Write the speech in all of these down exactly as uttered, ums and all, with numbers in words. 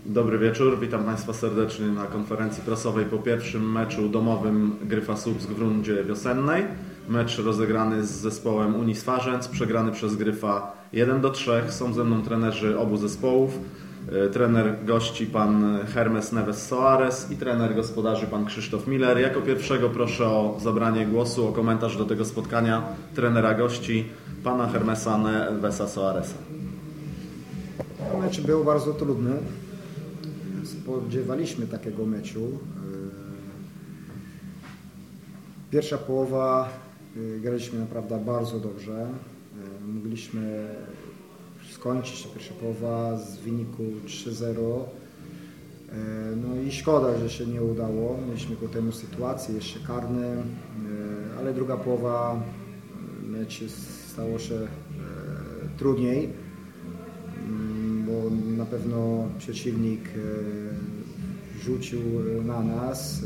Dobry wieczór, witam Państwa serdecznie na konferencji prasowej po pierwszym meczu domowym Gryfa Słupsk w rundzie wiosennej. Mecz rozegrany z zespołem Unii Swarzędz, przegrany przez Gryfa jeden do trzech. Są ze mną trenerzy obu zespołów. Trener gości pan Hermes Neves Soares i trener gospodarzy pan Krzysztof Miller. Jako pierwszego proszę o zabranie głosu, o komentarz do tego spotkania trenera gości pana Hermesa Nevesa Soaresa. Mecz był bardzo trudny. Spodziewaliśmy takiego meczu. Pierwsza połowa graliśmy naprawdę bardzo dobrze. Mogliśmy skończyć pierwsza połowa z wyniku trzy zero. No i szkoda, że się nie udało. Mieliśmy ku temu sytuację, jeszcze karne, ale druga połowa mecz stało się trudniej, bo na pewno przeciwnik rzucił na nas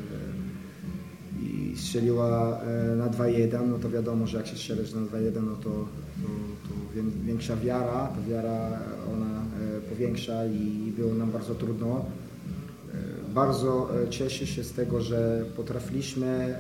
i strzeliła na dwa jeden. No to wiadomo, że jak się strzelisz na dwa jeden, no to, to, to większa wiara, ta wiara ona powiększa i było nam bardzo trudno. Bardzo cieszę się z tego, że potrafiliśmy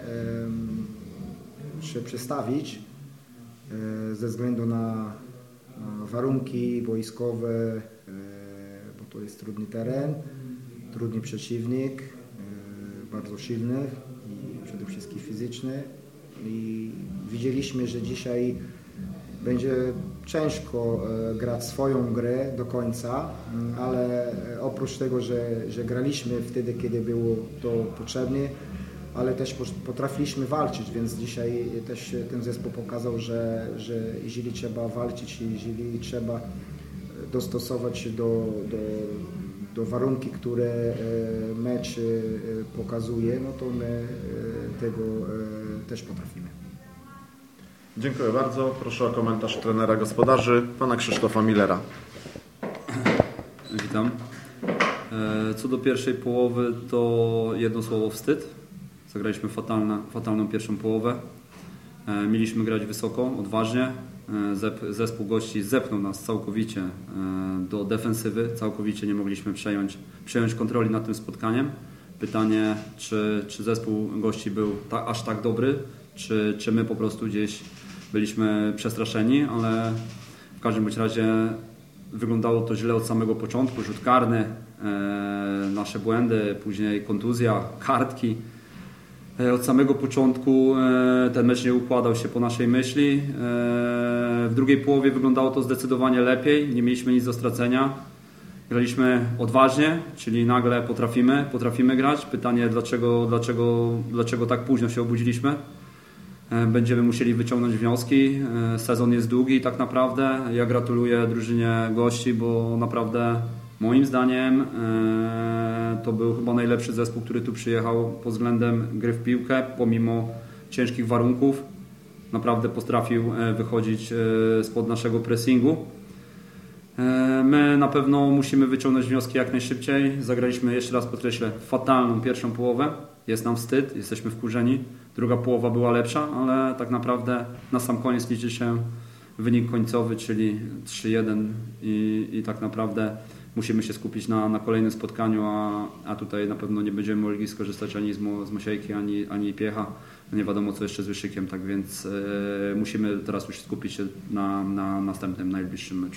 się przestawić ze względu na warunki boiskowe, bo to jest trudny teren, trudny przeciwnik, bardzo silny i przede wszystkim fizyczny. I widzieliśmy, że dzisiaj będzie ciężko grać swoją grę do końca, ale oprócz tego, że, że graliśmy wtedy, kiedy było to potrzebne, ale też potrafiliśmy walczyć, więc dzisiaj też ten zespół pokazał, że, że jeżeli trzeba walczyć, jeżeli trzeba dostosować się do, do, do warunki, które mecz pokazuje, no to my tego też potrafimy. Dziękuję bardzo. Proszę o komentarz trenera gospodarzy, pana Krzysztofa Millera. Witam. Co do pierwszej połowy, to jedno słowo wstyd. Zagraliśmy fatalna, fatalną pierwszą połowę. Mieliśmy grać wysoko, odważnie. Zespół gości zepnął nas całkowicie do defensywy. Całkowicie nie mogliśmy przejąć, przejąć kontroli nad tym spotkaniem. Pytanie, czy, czy zespół gości był ta, aż tak dobry, czy, czy my po prostu gdzieś byliśmy przestraszeni, ale w każdym bądź razie wyglądało to źle od samego początku. Rzut karny, e, nasze błędy, później kontuzja, kartki. E, od samego początku e, ten mecz nie układał się po naszej myśli. E, w drugiej połowie wyglądało to zdecydowanie lepiej, nie mieliśmy nic do stracenia. Graliśmy odważnie, czyli nagle potrafimy, potrafimy grać. Pytanie, dlaczego, dlaczego, dlaczego tak późno się obudziliśmy. Będziemy musieli wyciągnąć wnioski. Sezon jest długi tak naprawdę. Ja gratuluję drużynie gości, bo naprawdę moim zdaniem to był chyba najlepszy zespół, który tu przyjechał pod względem gry w piłkę, pomimo ciężkich warunków. Naprawdę potrafił wychodzić spod naszego pressingu. My na pewno musimy wyciągnąć wnioski jak najszybciej. Zagraliśmy, jeszcze raz podkreślę, fatalną pierwszą połowę. Jest nam wstyd, jesteśmy wkurzeni. Druga połowa była lepsza, ale tak naprawdę na sam koniec liczy się wynik końcowy, czyli trzy jeden i, i tak naprawdę musimy się skupić na, na kolejnym spotkaniu, a, a tutaj na pewno nie będziemy mogli skorzystać ani z, mo, z Mosiejki, ani, ani Piecha. Nie wiadomo co jeszcze z Wyszykiem, tak więc e, musimy teraz już skupić się na, na następnym, najbliższym meczu.